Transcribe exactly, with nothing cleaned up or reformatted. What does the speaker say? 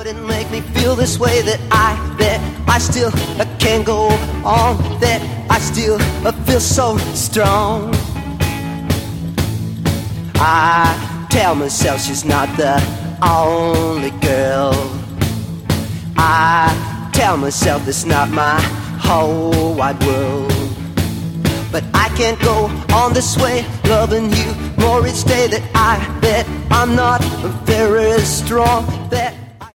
couldn't make me feel this way, that I, that I still uh, can go on, that I still uh, feel so strong. I tell myself she's not the only girl. I tell myself it's not my whole wide world. But I can't go on this way, loving you more each day, that I, that I'm not very strong, that